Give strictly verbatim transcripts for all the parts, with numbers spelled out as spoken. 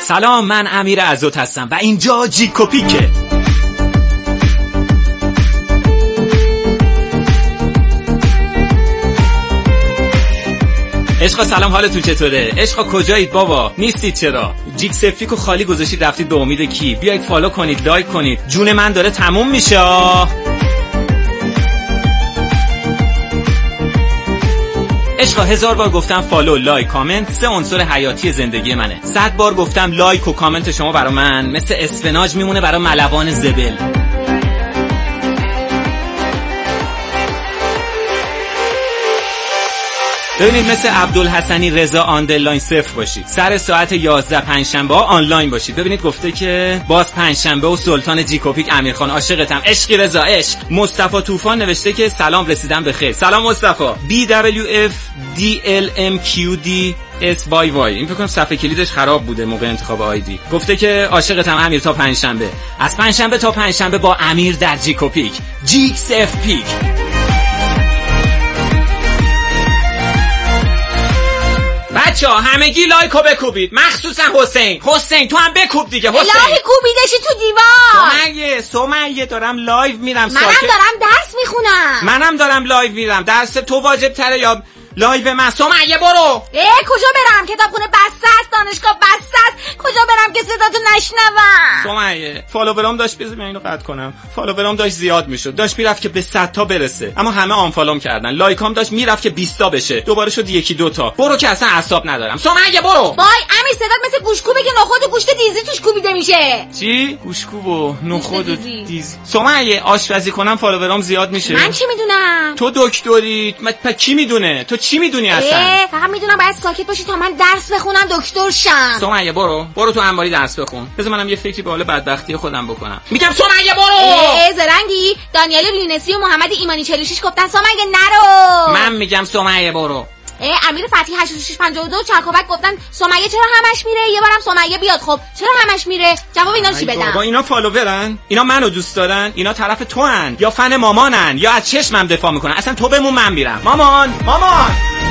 سلام، من امیر عزت هستم و اینجا جیکوپیکه. عشقا سلام، حالتون چطوره؟ عشقا کجایید بابا؟ نیستید چرا؟ جیک سفیکو خالی گذاشتید رفتید به امید کی؟ بیایید فالو کنید، لایک کنید. جون من داره تموم میشه. عشقا هزار بار گفتم فالو، لایک، کامنت سه عنصر حیاتی زندگی منه. صد بار گفتم لایک و کامنت شما برا من مثل اسفناج میمونه برا ملوان زبل. ببینید مثل عبدالحسنی رضا آندرلاین صفر باشید. سر ساعت یازده پنجشنبه ها آنلاین باشید. ببینید گفته که باز پنجشنبه و سلطان جیکوپیک امیرخان عاشقتم. عشقی رضا عشق. مصطفی طوفان نوشته که سلام، رسیدم به خیر. سلام مصطفی. بی دبلیو اف دی ال ام کیو دی اس وای وای. این فکر کنم صفحه کلیدش خراب بوده موقع انتخاب آیدی. گفته که عاشقتم امیر تا پنجشنبه. از پنجشنبه تا پنجشنبه با امیر در جیکوپیک. جیکس اف پیک. بچه‌ها همگی لایکو بکوبید، مخصوصا حسین. حسین تو هم بکوب دیگه. حسین الهی کوبیدشی تو دیوار. سمیه سمیه دارم لایو میرم. منم دارم درس میخونم. منم دارم لایو میرم. درس تو واجب تره یا لایو من؟ سمیه برو. اه کجا برم؟ کتابخونه بسته است، دانشگاه بسته است. کجا برم که صداتو نشنوم؟ سمیه فالوورام داشت، بذار من اینو قطع کنم. فالوورام داشت زیاد میشد، داشت میرفت که به صد تا برسه، اما همه آنفالوم کردن. لایکام داشت میرفت که بیست تا بشه، دوباره شد یکی دو تا. برو که اصلا اعصاب ندارم. سمیه برو. وای امیر صدات مثل گوشکوبه که نخود و گوشت دیزی توش کوبیده میشه. چی؟ گوشکوب و نخود و دیزی. سمیه آشپزی کنم فالوورام زیاد میشه. من چی میدونم؟ تو دکتری، من کی میدونه؟ تو چی میدونی اصلا؟ فقط میدونم باید ساکت باشی تا من درس بخونم دکتر شم. سمیه برو برو تو انباری درس بخون. بذار منم یه فکری به حال بدبختی خودم بکنم. میگم سمیه برو. ای زرنگی دانیال لینسی و محمد ایمانی چهل و شش گفتن سمیه نرو. من میگم سمیه برو. ای امیر فتحی هشتاد و شش پنجاه و دو چرکوبک گفتن سمیه چرا همش میره؟ یه بارم سمیه بیاد. خب چرا همش میره؟ جواب اینا رو چی بدم؟ بابا اینا فالوورن، اینا منو دوست دارن، اینا طرف تو ان یا فن مامانن یا از چشمم دفاع میکنن. اصلا تو بمون، من میرم. مامان مامان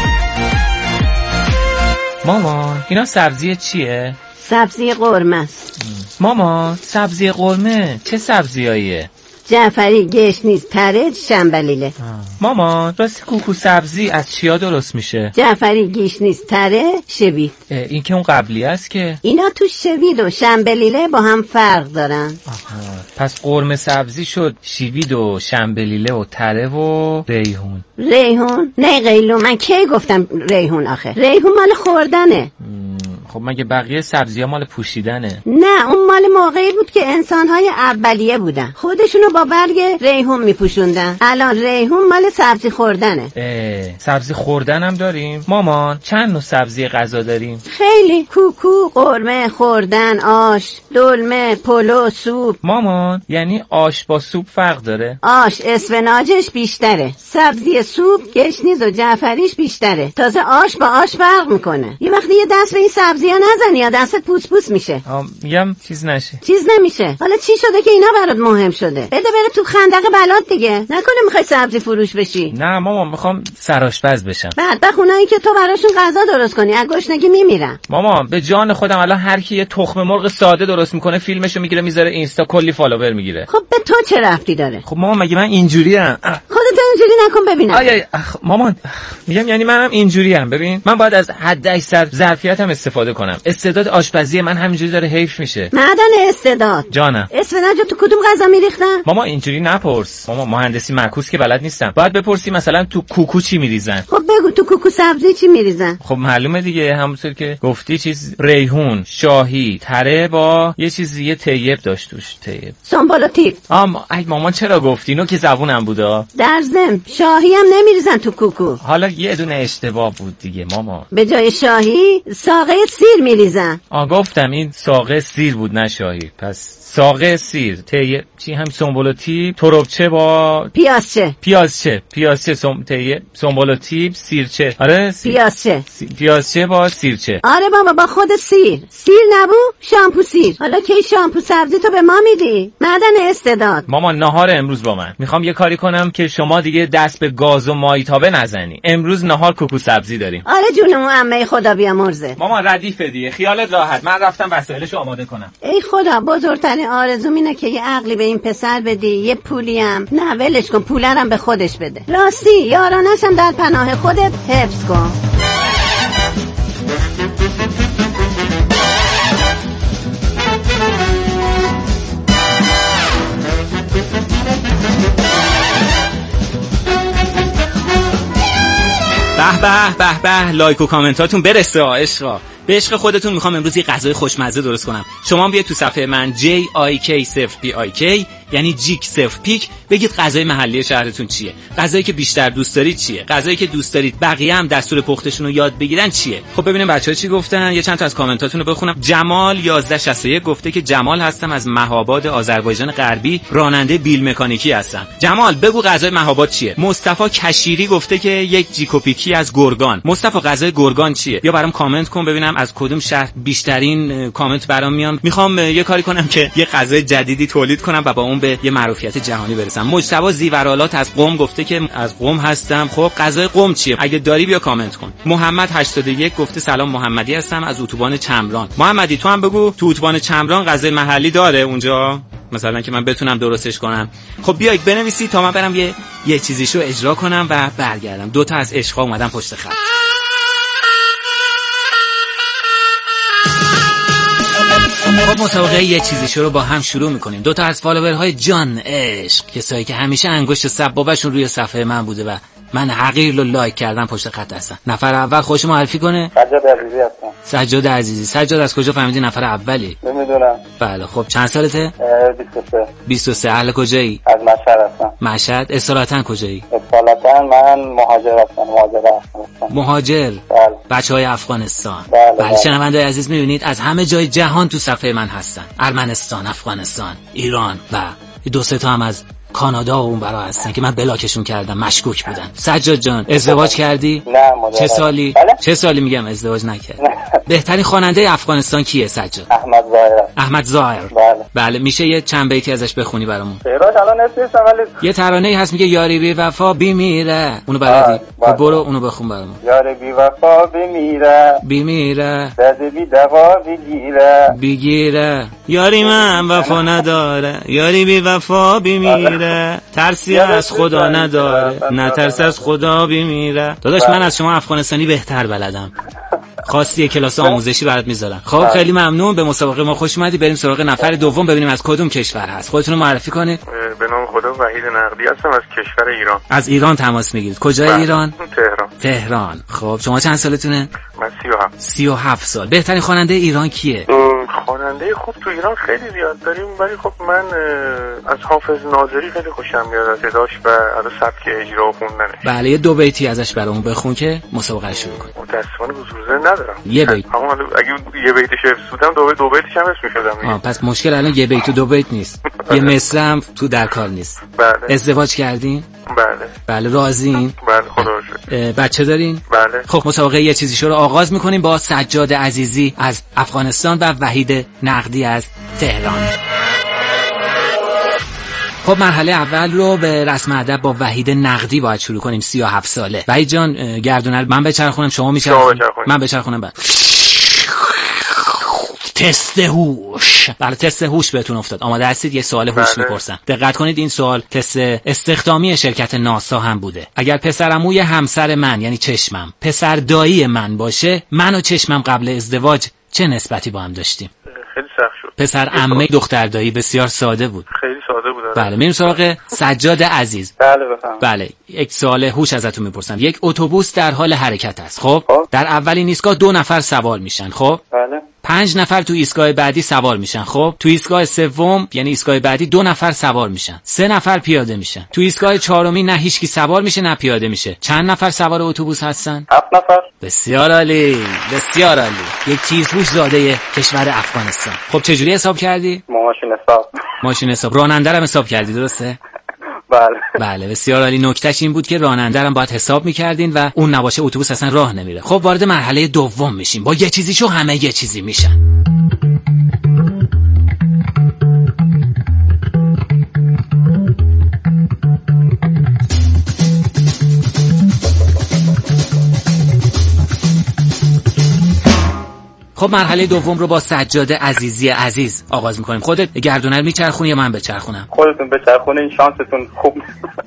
مامان اینا سبزی چیه؟ سبزی قرمه است. مامان سبزی قرمه چه سبزیاییه؟ جعفری، گشنیز، تره، شنبلیله. مامان راستی کوکو سبزی از چیا درست میشه؟ جعفری، گشنیز، تره، شوید. این که اون قبلی است که اینا تو شوید و شنبلیله با هم فرق دارن. آها. پس قرمه سبزی شد شوید و شنبلیله و تره و ریحون. ریحون؟ نه قیلو، من کی گفتم ریحون؟ آخه ریحون مال خوردنه. خب مگه بقیه سبزی ها مال پوشیدنه؟ نه اون مال موقعی بود که انسان‌های اولیه بودن، خودشونو با برگ ریحون میپوشوندن. الان ریحون مال سبزی خوردنه. اه سبزی خوردن هم داریم؟ مامان چند نوع سبزی غذا داریم؟ خیلی. کوکو، قرمه، خوردن، آش، دلمه، پلو، سوپ. مامان یعنی آش با سوپ فرق داره؟ آش اسفناجش بیشتره، سبزی سوپ گشنیز و جعفریش بیشتره. تازه آش با آش فرق میکنه. یه وقتی یه دست به این سبزی ها نزنی یا دستت پوس پوس میشه. میگم چیز نشه. چیز نمیشه. حالا چی شده که اینا برات مهم شده؟ بده بره تو خندق بلات دیگه. نکنه میخوای سبزی فروش بشی؟ نه مامان میخوام سرآشپز بشم. بعد بخونایی که تو براشون غذا درست کنی از گشنگی میمیرن. مامان به جان خودم الان هر کی یه تخم مرغ ساده درست میکنه فیلمشو میگیره میذاره اینستا کلی فالوور میگیره. خب به تو چه ربطی داره؟ خب مامان مگه من اینجوریم؟ خودت اینجوری نکن ببینم. آی اخ مامان میگم یعنی منم اینجوریم. ببین من باید از حد اکثر ظرفیتم استفاده کنم. استعداد آشپزی من همینجوری داره حیف میشه. معدن استعداد. جانم. اسفناج تو کدوم غذا میریختن؟ ماما اینجوری نپرس. ماما مهندسی معکوس که بلد نیستم. باید بپرسی مثلا تو کوکو چی میریزن. خب بگو تو کوکو سبزی چی میریزن؟ خب معلومه دیگه، همونطور که گفتی چیز ریحون، شاهی، تره با یه چیز یه طیب داشت توش. طیب. سنبل و تیب. آم ای مامان چرا گفتی؟ اینو که زبونم بوده. در ضمن شاهی هم نمیریزن تو کوکو. حالا یه دونه اشتباه بود دیگه ماما. به جای شاهی ساقه سیر میریزن. آ گفتم این ساقه سیر بود نه شاهی. پس ساقه سیر تی چی هم سنبل و تیب، تربچه با پیازچه. پیازچه پیازچه سم تی سنبل و تیب، سیرچه. آره سیر. پیازچه سی... پیازچه با سیرچه. آره بابا با خود سیر. سیر نبود شامپو سیر. حالا کی شامپو سبزی تو به ما میدی؟ معدن استعداد. مامان نهار امروز با من. میخوام یه کاری کنم که شما دیگه دیگه دست به گاز و مایتابه نزنی. امروز نهار کوکو سبزی داریم. آره جونمو عمه خدا بیامرزه. مامان ردیف دیگه، خیالت راحت. من رفتم وسایلشو آماده کنم. ای خدا، بزرگترین آرزوم اینه که یه عقلی به این پسر بدی، یه پولی هم. نه ولش کن، پولرم به خودش بده. راستی یارانشم در پناه خودت حفظ کن. به به به به لایک و کامنتاتون برسه عشقا. به عشق خودتون میخوام امروز یه غذای خوشمزه درست کنم. شما بیاید تو صفحه من جی آی کی صفر پی آی کی یعنی جیک صفر پیک، بگید غذای محلی شهرتون چیه، غذایی که بیشتر دوست دارید چیه، غذایی که دوست دارید بقیه هم دستور پختشون رو یاد بگیرن چیه. خب ببینیم بچه‌ها چی گفتن. یه چند تا از کامنتاتون رو بخونم. جمال یازده شصت و یک گفته که جمال هستم از مهاباد آذربایجان غربی، راننده بیل مکانیکی هستم. جمال بگو غذای مهاباد چیه. مصطفی کشیری گفته که یک جیکوپیکی از گرگان. مصطفی غذای گرگان چیه؟ یا برام کامنت کن ببینم از کدوم شهر بیشترین کامنت برام میان. میخوام یه کاری کنم که یه غذای جدیدی تولید کنم و با اون به یه معروفیت جهانی برسم. مجتبی زیورالات از قم گفته که از قم هستم. خب غذای قم چیه؟ اگه داری بیا کامنت کن. محمد هشتاد و یک گفته سلام محمدی هستم از اتوبان چمران. محمدی تو هم بگو تو اتوبان چمران غذای محلی داره اونجا مثلا که من بتونم درستش کنم. خب بیاید بنویسی تا من برم یه یه چیزیشو اجرا کنم و برگردم. دو تا از عشقا اومدن پشت خط. خب مسابقه یه چیزیشو رو با هم شروع میکنیم. دو تا از فالوورهای جان عشق، کسایی که همیشه انگشت سبابشون روی صفحه من بوده و من حقیر رو لایک کردم پشت خط هستن. نفر اول خودش معرفی کنه. سجاد عزیزی هستم. سجاد عزیزی. سجاد از کجا فهمیدی نفر اولی؟ نمیدونم. بله خب چند سالته؟ بیست و سه. بیست و سه. اهل کجایی؟ از مشهد هستم. مشهد. اصالتا کجایی؟ اصالتا من مهاجر هستم. مهاجر افغانستان. مهاجر. بله. بچهای افغانستان. بله. بله. بله. شنونده‌های عزیز میبینید از همه جای جهان تو صفحه من هستن. ارمنستان، افغانستان، ایران و دو سه تا هم از کانادا و اون برا هستن که من بلاکشون کردم، مشکوک بودن. سجاد جان ازدواج کردی؟ نه مادر. چه سالی؟ بله؟ چه سالی میگم ازدواج نکردی؟ بهترین خواننده افغانستان کیه سجاد؟ احمد ظاهر. احمد ظاهر. بله. بله میشه یه چند بیتی ازش بخونی برامون؟ شعراش الان نمی‌نویسم ولی یه ترانه‌ای هست میگه یاری بی وفا بیمیره. اونو بلدی؟ بله. خب برو اونو بخون برامون. یار بی وفا بمیره بیمیره درد بی دوا بگیره بگیره یاری من وفا نداره یاری بی وفا بیمیره ترسی از خدا نداره نه ترس از خدا بیمیره. داداش من از شما افغانستانی بهتر بلدم. خواستی یه کلاس آموزشی برات میذارم. خب خیلی ممنون. به مسابقه ما خوش اومدی. بریم سراغ نفر دوم ببینیم از کدوم کشور هست. خودتون رو معرفی کنید. به نام خدا وحید نقدی هستم از کشور ایران. از ایران تماس میگیرید. کجای ایران؟ تهران. تهران. خب شما چند سالتونه؟ من سی و هفت. سی و هفت سال. بهترین خواننده ایران کیه؟ خواننده خوب تو ایران خیلی زیاد داریم ولی خب من از حافظ ناظری خیلی خوشم میاد از صداش و از سبک اجرا و خوندنش. بله یه دو بیتی ازش برامون بخون که مسابقه رو شروع کنیم. متأسفانه حضور ذهن ندارم. یه بیت. اما اگه یه بیتش حفظ بودم دو بیت دو بیتش هم حفظ می‌کردم. آه پس مشکل الان یه بیت و دو بیت نیست. یه مصرع هم تو در کار نیست. بله. ازدواج کردین؟ بله. بله راضیین؟ بله خدا رو شکر. بچه دارین؟ بله. خب مسابقه یه چیزیشو رو آغاز می‌کنیم با سجاد عزیزی از افغانستان و وحید نقدی از تهران. خب مرحله اول رو به رسم ادب با وحید نقدی باید شروع کنیم. سی و هفت ساله. وحید جان گردونه من بچرخونم شما میچرخونید؟ من بچرخونم. بعد تست هوش. بله تست هوش بهتون افتاد. آماده هستید؟ یه سوال هوش میپرسم. دقت کنید این سوال تست استخدامی شرکت ناسا هم بوده. اگر پسرعموی همسر من یعنی چشمم پسر دایی من باشه، من و چشمم قبل ازدواج چه نسبتی با هم داشتیم؟ خیلی سخت شد. پسر عمه دختر دایی بسیار ساده بود. خیلی ساده بود. بله میریم سراغ سجاد عزیز. بله بفهم. بله یک سوال هوش ازتون میپرسم. یک اتوبوس در حال حرکت است. خب خب. در اولین ایستگاه دو نفر سوار میشن. خب بله. پنج نفر تو ایستگاه بعدی سوار میشن. خب تو ایستگاه سوم یعنی ایستگاه بعدی دو نفر سوار میشن. سه نفر پیاده میشن. تو ایستگاه چهارمی نه هیچکی سوار میشه نه پیاده میشه. چند نفر سوار اتوبوس هستن؟ هفت نفر. بسیار عالی. بسیار عالی. یک چیز هوش زاده کشور افغانستان. خب چجوری حساب کردی؟ ماشین حساب. ماشین حساب. راننده رو حساب کردی درسته؟ بله. بله بسیار عالی. نکتهش این بود که راننده رو باید حساب می‌کردین و اون نباشه اتوبوس اصلا راه نمیره. خب وارد مرحله دوم میشیم. با یه چیزی شو همه یه چیزی میشن. خب مرحله دوم رو با سجاد عزیزی عزیز آغاز میکنیم. خودت گردونه رو میچرخونی یا من بچرخونم؟ خودتون بچرخونین، شانستون خوب.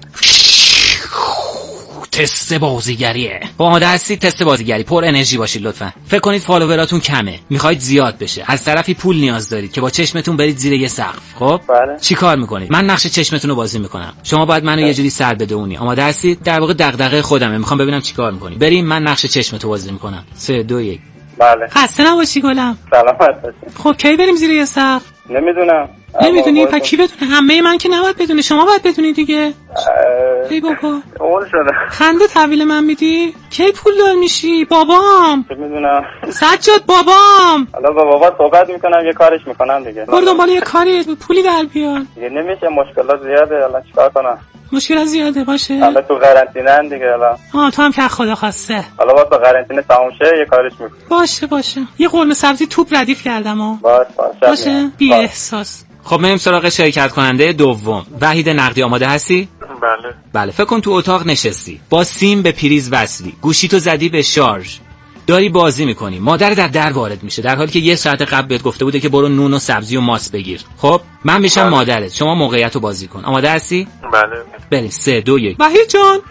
تست بازیگریه. با آماده هستی؟ تست بازیگری. پر انرژی باشید لطفا. فکر کنید فالووراتون کمه، میخواید زیاد بشه. از طرفی پول نیاز دارید که با چشمتون برید زیر یه سقف. خب بله. چی کار میکنید؟ من نقش چشمتون رو بازی میکنم، شما باید منو یه جوری سر بدونی. آماده هستی؟ در واقع دغدغه خودمه، میخوام ببینم چی کار میکنی. بریم، من نقش چشمتو بازی میکنم. سه دو یک. بله. خسته نباشی گلم. سلامت باشی. خب کی بریم زیر یه سقف؟ نمیدونم. نمیدونی؟ پس کی بدونه؟ همه من که نباید بدونه، شما باید بدونی دیگه. ای بابا اول شده. خنده تحویل من میدی؟ کی پول دار میشی؟ بابام. چه میدونم. سجاد بابام. حالا با بابا صحبت میکنم، یه کارش میکنم دیگه. برو دنبال یه کاری، پولی در بیار. دیگه نمیشه، مشکلات زیاده. الان چیکار کنم؟ مشکل زیاده باشه. حالا تو قرنطینه دیگه. الان آه تو هم که خدا خواسته. حالا واسه قرنطینه تموم شه یه کارش میکنم. باشه باشه. یه قرمه سبزی توپ ردیف کردم ها. باشه باشه. باشه بی احساس. خب میریم سراغ شرکت کننده دوم. وحید نقدی، آماده هستی؟ بله. بله. فکر کن تو اتاق نشستی، با سیم به پریز وصلی، گوشیتو زدی به شارژ، داری بازی میکنی. مادر در در وارد میشه در حالی که یه ساعت قبل بهت گفته بوده که برو نون و سبزی و ماست بگیر. خب من میشم بله. مادرت، شما موقعیتو بازی کن. آماده هستی؟ بله. بریم. سه دو یک. وحید جان.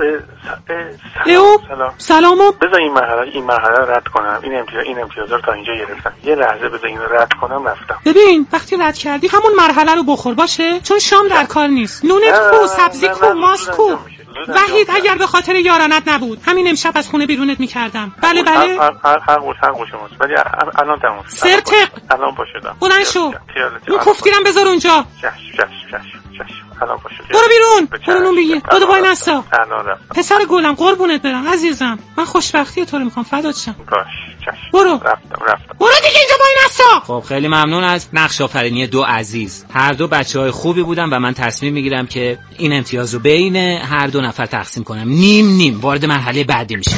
سلام. سلام. سلامو. بذار این مرحله این مرحله رد کنم. این امتیاز این امتیازا رو تا اینجا گرفتم. یه لحظه بذار اینو رد کنم، رفتم. ببین وقتی رد کردی همون مرحله رو بخور باشه، چون شام در کار نیست. نونت کو، سبزی کو، ماست کو. وحید اگر به خاطر یارانت نبود همین امشب از خونه بیرونت میکردم. بله بله. هر هر هر گوش هر گوش شماست. ولی الان تموم. سرتق. الان پاشدم. بلند شو. اون کفتیرم بذار اونجا. چش چش چش چش. الان پاشو. برو بیرون. برو نون بگیر. دو وای نستا. الان رفتم. پسر گلم قربونت برم عزیزم. من خوشبختی تو رو میخوام فدات شم. باش. چش. برو. رفتم رفتم. برو دیگه اینجا وای نستا. خب خیلی ممنون از نقش آفرینی دو عزیز. هر دو بچهای خوبی بودن و من تصمیم میگیرم که این امتیاز رو بین هر دو نفر تقسیم کنم. نیم نیم. وارد مرحله بعدی میشیم.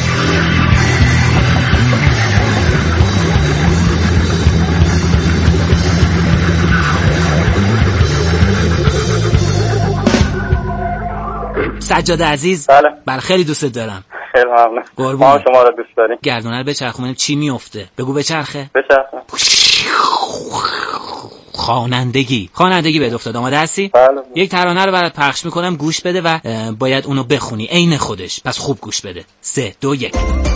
سجاد عزیز. بله. بله خیلی دوست دارم. خیلی ممنون. ما شما رو دوست داریم. گردونه رو بچرخونیم چی میفته؟ بگو بچرخه. بچرخه. خوانندگی. خوانندگی بهت افتاد. آماده هستی؟ بله. یک ترانه رو برات پخش میکنم، گوش بده و باید اونو بخونی عین خودش. پس خوب گوش بده. سه دو یک.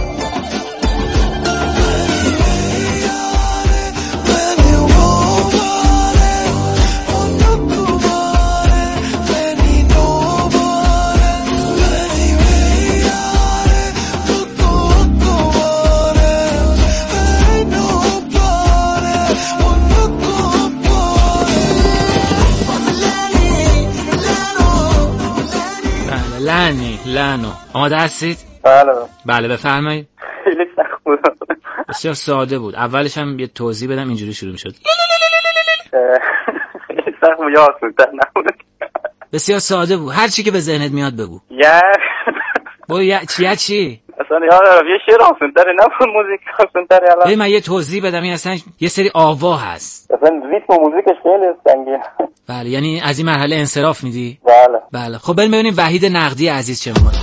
لعنی لعنو. آماده هستید؟ بله. بله بفرمایید. خیلی سخت بود. بسیار ساده بود. اولش هم یه توضیح بدم اینجوری شروع میشد. خیلی سخت بود یا آسون‌تر نبود. بسیار ساده بود. هر چی که به ذهنت میاد بگو. یا با یا چی چی؟ اصلا یادم یه شعر آسون‌تر نبود، موزیک آسون‌تر. الان من یه توضیح بدم، این اصلا یه سری آوا هست. اصلا ریتم و موزیکش خیلی سنگین. بله یعنی از این مرحله انصراف میدی؟ بله. بله خب بریم ببینیم وحید نقدی عزیز چه میگه.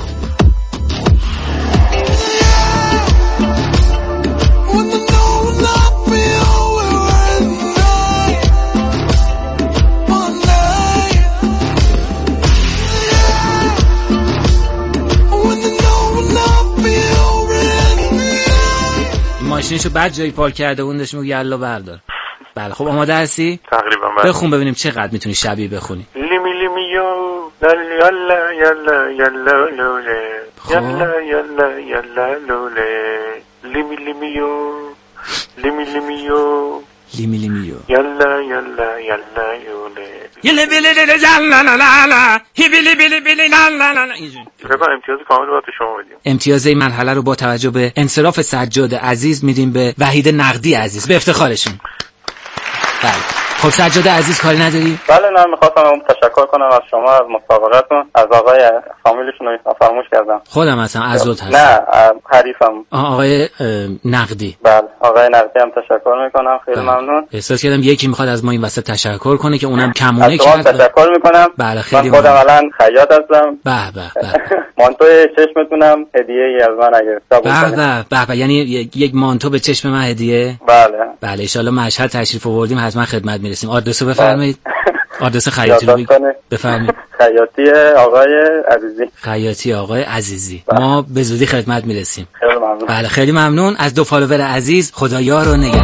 ماشینشو بعد جایی پارک کرده اون داشت میگه یلا بردار. بله خب آماده هستی؟ تقریبا بله. بخون ببینیم چقدر میتونی شبیه بخونی. لیمی لیمی یو یلا یلا یلا لوله یلا یلا یلا لوله لیمی لیمی یو لیمی لیمی یو لیمی لیمی یو یلا یلا یلا یوله یلا بیلی بیلی لا لا لا لا هی بیلی بیلی بیلی لا لا لا. فقط امتیاز کامل رو به شما بدیم. امتیاز این مرحله رو با توجه به انصراف سجاد عزیز میدیم به وحید نقدی عزیز به افتخارشون. بله خب سجاد عزیز کاری نداری؟ بله نه میخواستم تشکر کنم از شما از مسابقتون، از آقای فامیلشون رو فراموش کردم. خودم هستم عزت هستم. نه حریفم. آقای نقدی. بله آقای نقدی هم تشکر میکنم، خیلی بله. ممنون. احساس کردم یکی میخواد از ما این وسط تشکر کنه که اونم کمونه کرد. از شما تشکر میکنم. بله خیلی من خودم الان خیاط هستم. به به به. مانتوی چشمتونم هدیه ای از من اگه قبول کنید. به به یعنی یک مانتو به چشم من هدیه؟ بله. بله ان شاء الله مشهد تشریف آوردیم حتما خدمت میرسیم. آدرسو بفرمایید. آدرس خیاطی رو بفرمایید. خیاطی آقای عزیزی. خیاطی آقای عزیزی. بله. ما به زودی خدمت میرسیم. خیلی ممنون. بله خیلی ممنون از دو فالوور عزیز. خدایا رو نگهدار.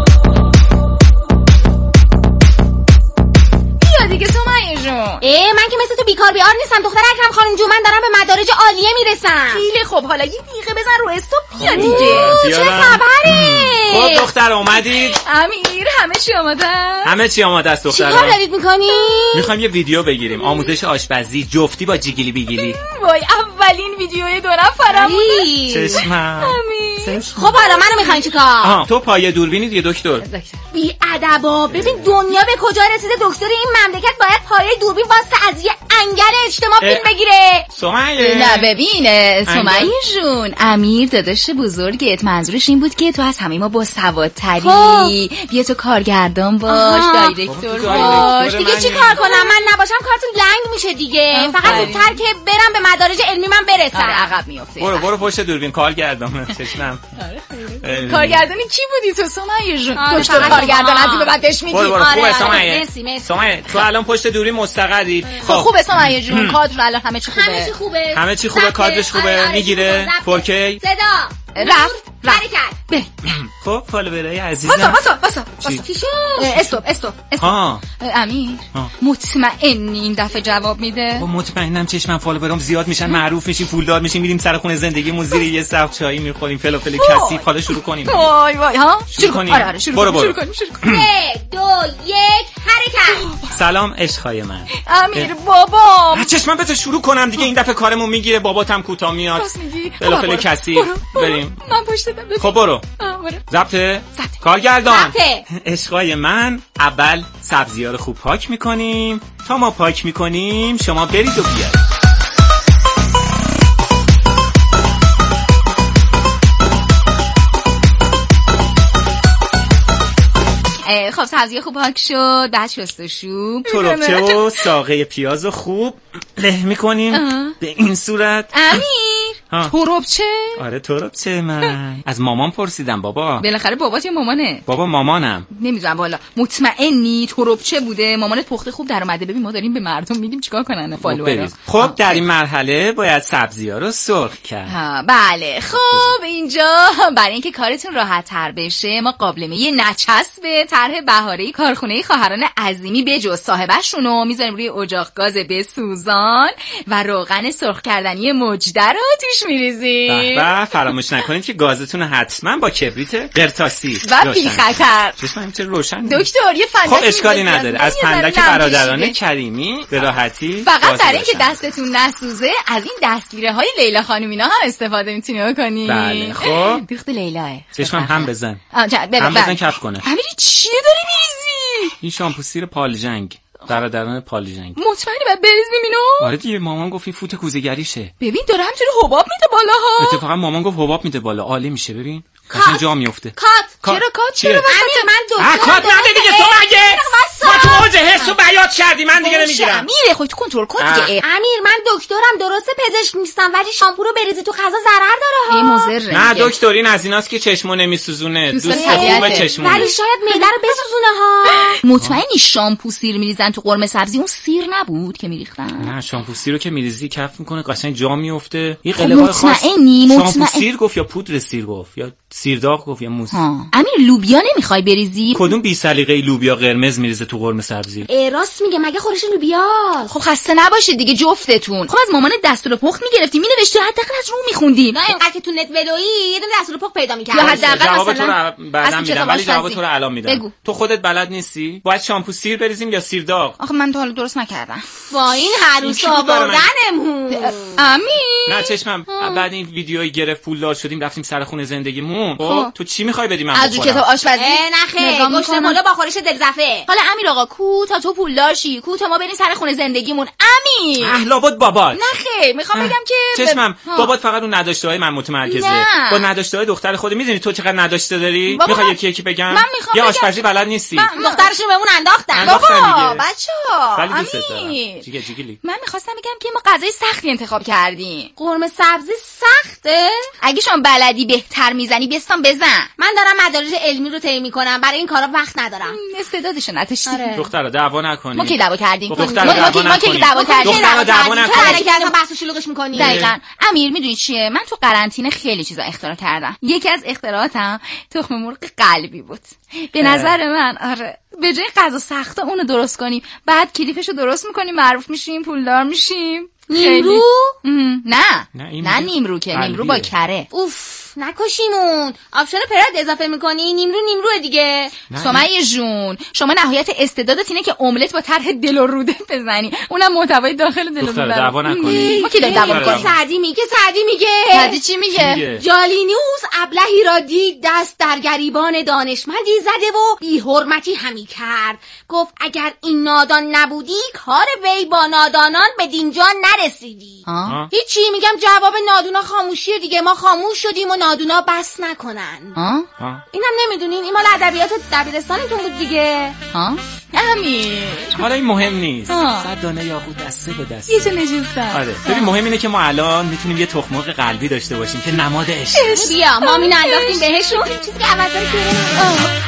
بیا دیگه سمیه جون. ای من که مثل تو بیکار بیار نیستم دختر اکرم خانم جون، من دارم به مدارج عالیه میرسم. خیلی خوب حالا یه دقیقه بزن رو استاپ بیا دیگه. چه خبره؟ خب دختر اومدید؟ امیر همه چی آماده؟ همه چی آماده است دختر. چیکار دارید میکنی؟ میخوایم یه ویدیو بگیریم آموزش آشپزی جفتی با جیگیلی بیگیلی. وای اولین ویدیوی دو نفرم بود. چشمم. خب حالا منو میخواین چیکار؟ آها تو پای دوربینی دیگه دکتر. بی ادبا ببین دنیا به کجا رسیده، دکتر این مملکت باید پایه دوربین واسه از یه انگل اجتماع فیلم بگیره. سمیه نه ببین سمیه جون، امیر داداش بزرگت منظورش این بود که تو از همه ما با سوادتری خب. بیا تو کارگردان باش، دایرکتور باش. دیگه چی کار کنم؟ من نباشم کارتون لنگ میشه دیگه. فقط زودتر که برم به مدارج علمی من برسم. آره عقب میافته. برو برو پشت دوربین کارگردان چشمم. کارگردانی کی بودی تو سمیه جون؟ دکتر کارگردان از این به بعد بهش میگی. آره سمیه سمیه تو الان پشت دوربین مستقری. خب خوبه سمیه جون، کادر الان همه چی خوبه. همه چی خوبه. همه چی خوبه، کادرش خوبه، میگیره فور کی صدا رفت حرکت. به خب فالوورای عزیزم واسا واسا واسا واسا چی شد؟ استوب استوب ها امیر مطمئنی این دفعه جواب میده؟ با مطمئنم چشمم فالوورام زیاد میشن، معروف میشیم، پولدار میشیم، میریم سر خونه زندگیمون زیر یه سقف چایی میخوریم، فلافل کثیف. حالا شروع کنیم. وای وای ها شروع کنیم. آره آره شروع برو کنیم. سه دو یک حرکت. سلام عشقای من. امیر بابا چشمم بذار شروع کنم دیگه، این دفعه کارمون میگیره، باباتم کوتاه میاد. فلافل کثیف بریم. من پشت خب برو. ضبط کارگردان. عشقای من اول سبزی‌ها رو خوب پاک میکنیم. تا ما پاک میکنیم شما برید و بیاید. خب سبزی خوب پاک شد، بعد شستشو، تربچه و ساقه پیاز خوب له میکنیم به این صورت. امیر تربچه؟ آره تربچه من از مامان پرسیدم بابا. بالاخره بابات یا مامانه؟ بابا مامانم. نمیدونم والا. مطمئنی تربچه بوده؟ مامانت پخته خوب در اومده؟ ببین ما داریم به مردم میگیم چیکار کنن فالوورا. خب در این مرحله باید سبزی‌ها رو سرخ کرد. ها بله. خب اینجا برای اینکه کارتون راحت تر بشه ما قابلمه نچسب طرح بهاره‌ای کارخونه خواهران عظیمی به جز صاحبشونو میذاریم روی اجاق گاز بسوزان و روغن سرخ کردنی مجده رو توش میریزیم. و فراموش نکنید که گازتون حتما با کبریت قرطاسی و بی خطر. چشمم چه روشن. دکتر یه فندک. خب اشکالی نداره. از فندک برادران کریمی به راحتی. فقط برای اینکه دستتون نسوزه از این دستگیره های لیلا خانم اینا هم استفاده میتونی بکنی. بله خب دوخت لیلاه. چشمم هم بزن. هم بزن کف کنه. امیر چیه داری میریزی؟ این شامپو سیر پالژنگ. برادران پالژنگ. مطمئنی باید بریزیم اینو؟ آره دیگه مامان گفت این فوت کوزه‌گریشه. ببین داره همینجوری حباب میده بالا ها. اتفاقا مامان گفت حباب میده بالا، عالی میشه. ببین قشنگ جا میفته. کات. چرا کات؟ چرا امیر من دکتر. کات نده دیگه سمیه. ما تو اوج حسو بیات کردی من دیگه نمیگیرم. امیر خودت کنترل کن دیگه. امیر من دکترم درسته پزشک نیستم ولی شامپو رو بریزی تو غذا ضرر داره ها. این مضره. نه دکتر این از ایناست که چشمو نمیسوزونه. دوست خوبه چشمو. ولی شاید معده رو بسوزونه ها. مطمئنی شامپو سیر میریزن تو قرمه سبزی؟ اون سیر نبود که میریختن. نه شامپو سیر رو که میریزی کف میکنه قشنگ جا میفته. این قلبای خاص. مطمئنی شامپو سیر گفت یا پودر سیر گفت یا سیرداغ گفت یا موس. امیر لوبیا نمیخوای بریزی؟ کدوم بی سلیقه لوبیا قرمز میریزه تو قرمه سبزی؟ راست میگه مگه خورش لوبیا؟ خب خسته نباشید دیگه جفتتون. خب از مامان دستورپخت میگرفتی مینوشتی حداقل از رو میخوندی. نه اینقدر که تو نت ولویی یه دونه دستورپخت پیدا میکردی. یا حداقل مثلا جواب تو رو بعداً میدم ولی جواب تو رو الان میدم. تو خودت بلد نیستی؟ کردی؟ باید شامپو سیر بریزیم یا سیر داغ؟ آخه من تا حالا درست نکردم. با این عروس آوردنمون. امین نه چشمم بعد این ویدیوی گرفت پولدار شدیم رفتیم سر خونه زندگیمون. خب تو چی میخوای بدی من بخورم؟ از رو کتاب آشپزی نخه گوشت پلو با خورش دلزفه. حالا امیر آقا کو تا تو پولدار شی، کو تا ما بریم سر خونه زندگیمون. امیر اهلابد بابات. نخه میخوام بگم که چشمم بابات فقط اون نداشته‌های من متمرکزه. با نداشته‌های دختر خود میدونی تو چقدر نداشته داری؟ میخوای یکی یکی بگم؟ یه آشپزی بلد نیستی. دخترشون بهمون انداختن. بابا بچه‌ها ولی دوست دارم. جیگه جیگلی. من میخواستم بگم که ما غذای سختی انتخاب کردیم. قرمه سبزی سخته؟ اگه شما بلدی بهتر میزنی بستان بزن. من دارم مدارج علمی رو طی میکنم، برای این کارا وقت ندارم. استعدادشو نداشتی. آره. دخترا دعوا نکنی. ما کی دعوا کردیم؟ دخترا ما کی دعوا کردیم؟ دخترا دعوا نکنی. که اصلا بحث شلوغش میکنی. دقیقاً. امیر میدونی چیه؟ من تو قرنطینه خیلی چیزا اختراع کردم. یکی از اختراعاتم تخم مرغ قلبی بود. به نظر من آره به جای غذا سخته اونو درست کنیم، بعد کلیپشو درست میکنیم، معروف میشیم، پولدار میشیم. نیمرو؟ نه نه نیمرو که نیمرو با کره. اوف نکشیمون. آپشن پرد اضافه میکنی؟ نیمرو نیمروه دیگه. سمیه جون شما نهایت استعدادت اینه که املت با طرح دل و روده بزنی، اونم محتوای داخل دل و روده. دعوا نکنی. ما کی داریم دعوا میکنیم؟ سعدی میگه سعدی میگه سعدی چی میگه؟ جالینوس ابلهی را دید دست در گریبان دانشمندی زده و بی حرمتی همی کرد. گفت اگر این نادان نبودی کار وی با نادانان به دینجا نرسیدی. هیچی میگم جواب نادونا خاموشیه دیگه. ما خاموش شدیم و نادونا بس نکنن. ها؟ اینم نمیدونین این مال ادبیات دبیرستانتون بود دیگه. ها؟ امیر حالا این مهم نیست. صد دانه یاقوت دسته به دسته. یه جا نشستم. آره ببین مهم اینه که ما الان میتونیم یه تخم مرغ قلبی داشته باشیم که نماد عشق. بیا ما مینو انداختیم بهشون چیزی که عوضی کنیم.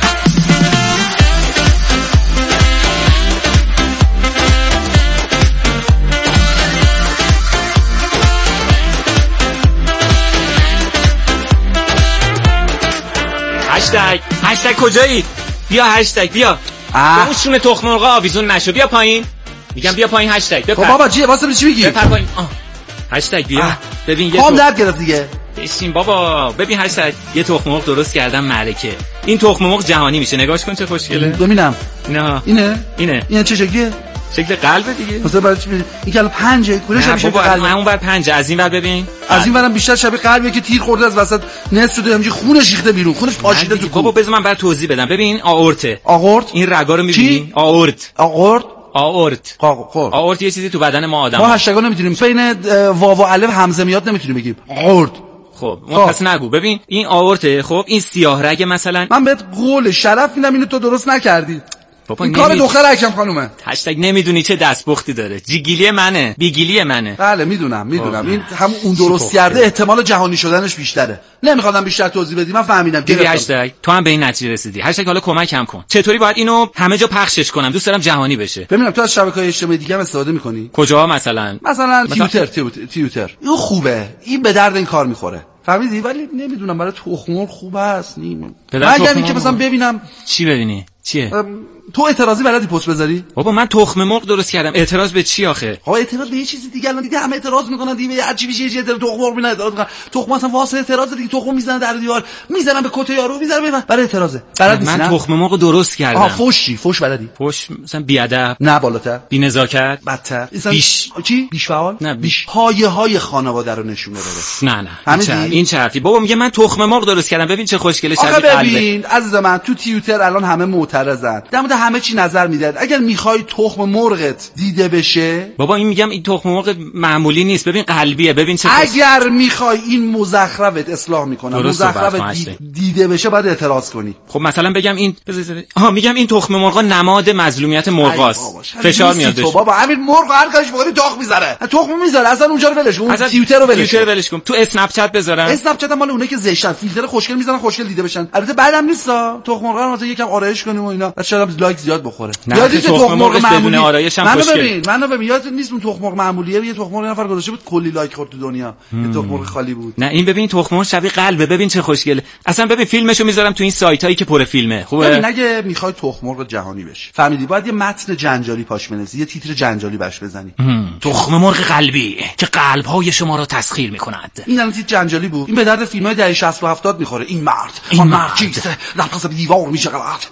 هشتگ هشتگ کجایی؟ بیا هشتگ بیا. اون شونه تخم مرغ آویزون نشو. بیا پایین. میگم بیا پایین هشتگ. بپر. بابا چیه واسه چی میگی؟ بپر پایین. آه. هشتگ بیا. آه. ببین یه خام درد گرفت دیگه. بشین بابا. ببین هشتگ یه تخم مرغ درست کردم معرکه. این تخم مرغ جهانی میشه. نگاش کن چه خوشگله. ببینم. نه. اینه؟ اینه. این چه شکلیه؟ شکل قلب دیگه. مثلا برای چی این که پنجه کجاش میشه قلب؟ اون بر پنجه از این ور ببین. از این ورم بیشتر شبیه قلبیه که تیر خورده از وسط نصف شده همینجوری خونش ریخته بیرون. خونش پاشیده تو. بابا بذار من برات توضیح بدم. ببین آورته. آورت؟ این رگا رو می‌بینی؟ آورت. آورت؟ آورت. قاقور. آورت یه چیزی تو بدن ما آدم. ما هشتگا نمیتونیم بین واو و الف همزه میاد نمیتونیم بگیم. آورت. خب ما پس نگو. ببین این آورته. خب این سیاه رگ مثلا من بهت قول شرف میدم اینو تو درست نکردی. این نمی... کار دختر اکرم خانومه. هشتگ نمیدونی چه دستپختی داره. جیگیلی منه، بیگیلی منه. بله میدونم میدونم. این همون اون درست کرده احتمال جهانی شدنش بیشتره. نمیخوادم بیشتر توضیح بدی. من فهمیدم. دیدی هشتگ تو هم به این نتیجه رسیدی. هشتگ حالا کمکم کن. چطوری باید اینو همه جا پخشش کنم؟ دوست دارم جهانی بشه. ببینم تو از شبکه‌های اجتماعی دیگه هم استفاده می‌کنی؟ کجا مثلا؟ مثلا تیوتر تیوتر. این خوبه. این به درد این کار می‌خوره. فهمیدی؟ ولی نمیدونم برای تخم مرغ خوب است. نیم. مگر اینکه مثلا ببینم چی ببینی؟ چیه؟ تو اعتراضی بلدی پست بذاری؟ بابا من تخم مرغ درست کردم. اعتراض به چی آخه؟ آقا اعتراض به یه چیزی دیگه. الان دیگه همه اعتراض میکنن دیگه. هر چی میشه یه تخم مرغ میزنن اعتراض میکنن. تخم مثلا واسه اعتراض دیگه تخم میزنن در دیوار، میزنن به کته یارو، میزنن برای اعتراضه. بلد نیست. من تخم مرغ درست کردم. آها فوشی فوش بلدی؟ فوش مثلا بی ادب، نه بالاتر، بی نزاکت، بدتر، بیش چی؟ بیش فعال؟ نه بیش پایه های خانواده رو نشونه بده. نه نه این چه حرفی بابا. میگه من تخم مرغ درست کردم. ببین چه خوشگله شبیه قلبه. ببین عزیز من تو تیوتر الان همه معترضن. در مورد همه چی نظر میدن. اگر میخوای تخم مرغت دیده بشه بابا این میگم این تخم مرغ معمولی نیست. ببین قلبیه. ببین چه اگر خوش... میخوای این مزخرفت اصلاح میکنه مزخرفت دی... دیده بشه باید اعتراض کنی. خب مثلا بگم این آها میگم این تخم مرغ نماد مظلومیت مرغاست. فشار میاد بهش. بابا همین مرغ هر کاش بخوری داغ میذاره. تخم میذاره. اصلا اونجا رو ولش کن. اون تیوتر رو ولش کن. ولش کن. تو اسنپ چت بذارم. اسنپ چت مال اونایی که زشتن. فیلتر خوشگل میذارن خوشگل دیده بشن. البته بعدم نیستا. تخم مرغ رو مثلا یکم آرایش کنیم و اینا. بعد شاید لایک زیاد بخوره. یادت تخم مرغ بدون آرایش هم خوشگله. منو ببین منو ببین یادت نیست اون تخم مرغ معمولیه. یه تخم مرغ نفر گذاشته بود کلی لایک خورد تو دنیا. یه تخم مرغ خالی بود. نه این ببین تخم مرغ شبیه قلبه. ببین چه خوشگله. اصلا ببین فیلمشو میذارم تو این سایتایی که پر فیلمه. خوبه. ببین اگه میخوای تخم مرغ جهانی بشی فهمیدی باید یه متن جنجالی پاش بنویسی. یه تیتر جنجالی باش بزنی. تخم مرغ قلبی که قلب‌های شما رو تسخیر می‌کند. این الان تیتر جنجالی بود. این به درد فیلم‌های دهه شصت و هفتاد می‌خوره. این مرد این مرد کیسه در پس دیوار میشه غلط. بس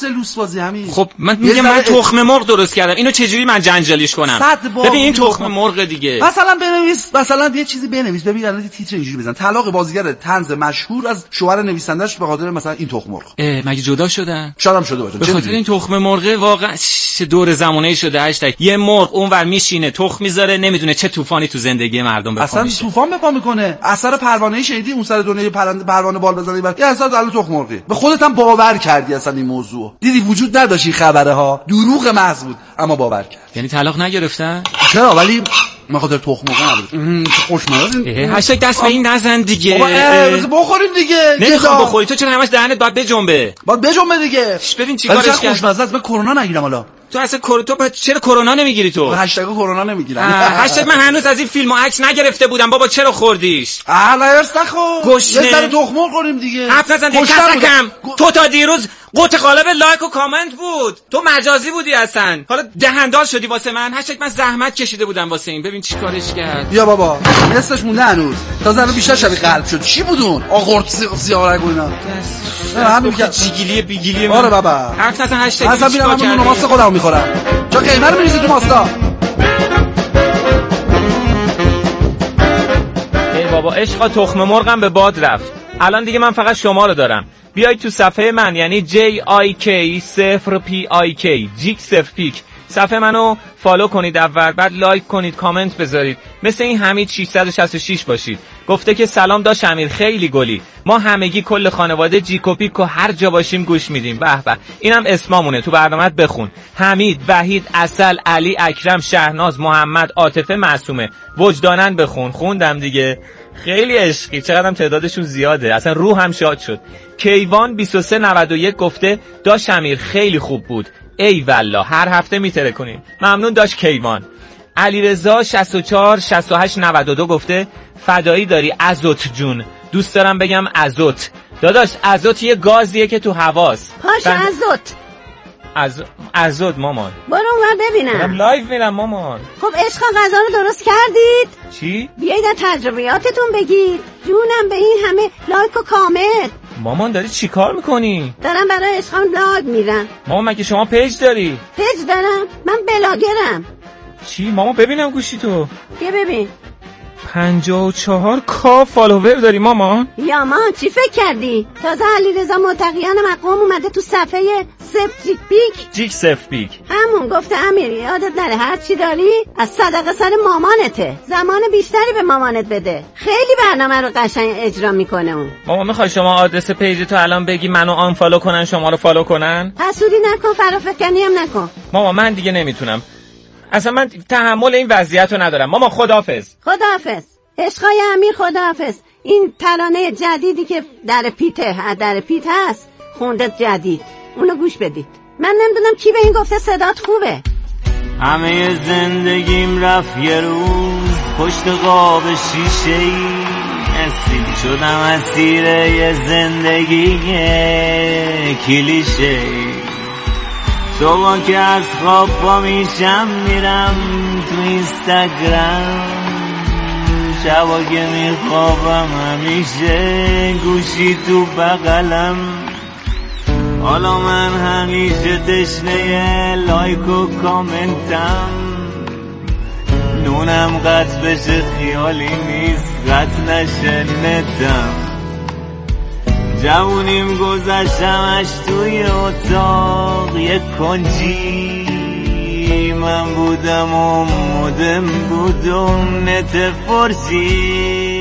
لوس بازی همین. خب من میگم من تخم مرغ درست کردم، اینو چجوری من جنجالیش کنم؟ ببین این تخم مرغ دیگه. مثلا بنویس، مثلا یه چیزی بنویس، ببین الان تیتر اینجوری بزن: طلاق بازیگر طنز مشهور از شوهر نویسندش به خاطر مثلا این تخم مرغ. مگه جدا شدن؟ شاید هم شده باشه. به خاطر این تخم مرغ واقعا چه دور زمانه‌ای شده. هشتگ یه مرغ اونور میشینه تخم میذاره، نمیدونه چه طوفانی تو زندگی مردم بپا اصلا میشه. طوفان بپا میکنه. اثر پروانه‌ای شنیدی اون سر دنیای پرنده پروانه بال بزنی بعد یه اثر الان تخم مرغی. به خودت هم باور کردی اصلا این موضوع. دیدی وجود نداشت این خبره ها، دروغ محض بود اما باور کرد. یعنی طلاق نگرفتن؟ چرا؟ ولی ما خاطر تخم مرغ نبود. خوشمزه. هشتگ دست به این نزن دیگه. بابا بخوریم دیگه. نمیخوام بخوری تو، چرا همش دهنت باید بجنبه؟ باید بجنبه دیگه. ببین چیکارش کرد. خوشمزه است. من کرونا نگیرم حالا. تو اصلا کور تو چرا کرونا نمیگیری تو؟ هشتگ کرونا نمیگیرم. هشتگ من هنوز از این فیلم و عکس نگرفته بودم بابا، چرا خوردیش؟ اهلا ارس نخور. گشنه. یه ذره تخم مرغ خوریم دیگه. حرف نزن دیگه کسکم. تو تا دیروز قوت قالب لایک و کامنت بود، تو مجازی بودی اصلا، حالا دهندار شدی واسه من. هشتگ من زحمت کشیده بودم واسه این، ببین چیکارش کرد. بیا بابا نصفش مونده هنوز، تازه الان بیشتر شبیه قلب شد. چی بودون؟ آقورت سیارک و اینا. همین که جیگیلی بیگیلی. آره بابا حرف نزن. هشتگ اصلا میرم همون نماز خودمو میخورم. چرا قیمه رو میریزی تو ماستا؟ ای بابا عشقا تخم مرغم به باد رفت. الان دیگه من فقط شما رو دارم. بیایید تو صفحه من، یعنی جی آی کی صفر پی آی کی جیک صفر پیک، صفحه منو فالو کنید اول، بعد لایک کنید، کامنت بذارید، مثل این حمید ششصد و شصت و شش باشید. گفته که سلام داش امیر، خیلی گلی، ما همگی کل خانواده جیکوپیک و هر جا باشیم گوش میدیم. به به، اینم اسمامونه، تو برنامه‌ات بخون. حمید، وحید، عسل، علی، اکرم، شهناز، محمد، عاطفه، معصومه. وجدانن بخون. خوندم دیگه. خیلی عشقی، چقدرم تعدادشون زیاده، اصلا روحم شاد شد. کیوان بیست و سه نود و یک گفته داش امیر خیلی خوب بود، ای والله هر هفته میتره کنیم. ممنون داش کیوان. علیرضا شصت و چهار شصت و هشت نود و دو گفته فدایی داری ازوت جون، دوست دارم بگم ازوت. داداش ازوت یه گازیه که تو هواست. پاش بند... ازوت از ازوت مامان. برو اونور ببینم. لایو میرم مامان. خب عشقا غذا رو درست کردید؟ چی؟ بیایید از تجربیاتتون بگید. جونم به این همه لایک و کامنت. مامان داری چی کار میکنی؟ دارم برای عشقم لاگ میرم. مامان مگه شما پیج داری؟ پیج دارم؟ من بلاگرم. چی؟ مامان ببینم گوشی تو. بیا ببین. پنجاه و چهار کا فالوور داری مامان؟ یا مان چی فکر کردی؟ تازه علیرضا متقیان مقام اومده تو صفحه صفر جیک پیک. جیک صفر پیک همون گفته امیر یادت نره هر چی داری از صدقه سر مامانته، زمان بیشتری به مامانت بده. خیلی برنامه رو قشنگ اجرا میکنه اون. مامان میخوای شما آدرس پیج تو الان بگی منو آن فالو کنن شما رو فالو کنن؟ حسودی نکن، فرافکنی هم نکن. مامان من دیگه نمیتونم، اصلا من تحمل این وضعیت رو ندارم. ماما خداحافظ. خداحافظ عشقای امیر، خداحافظ. این ترانه جدیدی که در پیته در پیت هست خونده جدید، اونو گوش بدید. من نمیدونم کی به این گفته صدات خوبه. همه زندگیم رفت یه روز پشت قاب شیشه‌ای، اسیر شدم اسیر یه زندگی کلیشه‌ای. صبح که از خواب پا میشم میرم تو اینستاگرام، شبا که میخوابم همیشه گوشی تو بغلم. حالا من همیشه تشنه لایک و کامنتم، نونم قطع بشه خیالی نیست قطع نشه نتم. جوونیم گذشتمش توی اتاق یک کنجی، من بودم و مدم بودم نت فرشی.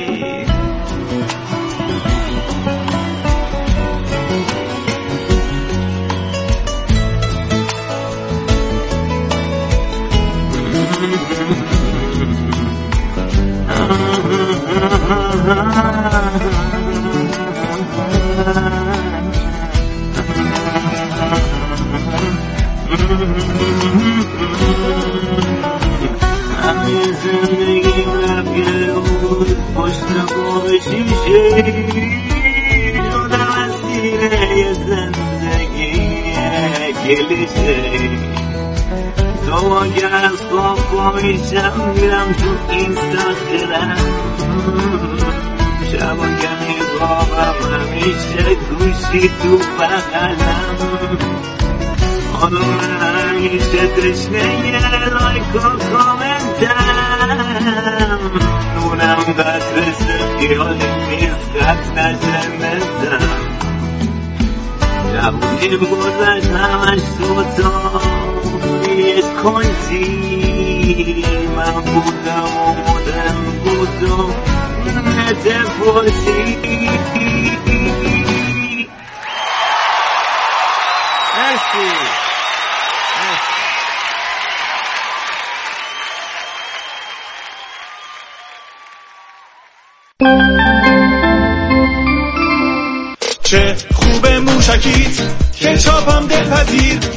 همه زندگی رفیه بود پشت قاب شیشه، شدم اسیر یه زندگی کلیشه. تو اگر از خواب پا میشم میرم تو اینستاگرام، شبا که میگم خوابم همیشه گوشی تو بغلم خانم همیشه تشنه لایک و کامنتم نونم قد بشه خیالی نیست قد نشه نزم جوونیم گذشت همش دوتا یک کنسی من بودم و مدرم بودم نتفوشی مرسی چه خوبه موشکیت که چاپم دلپذیر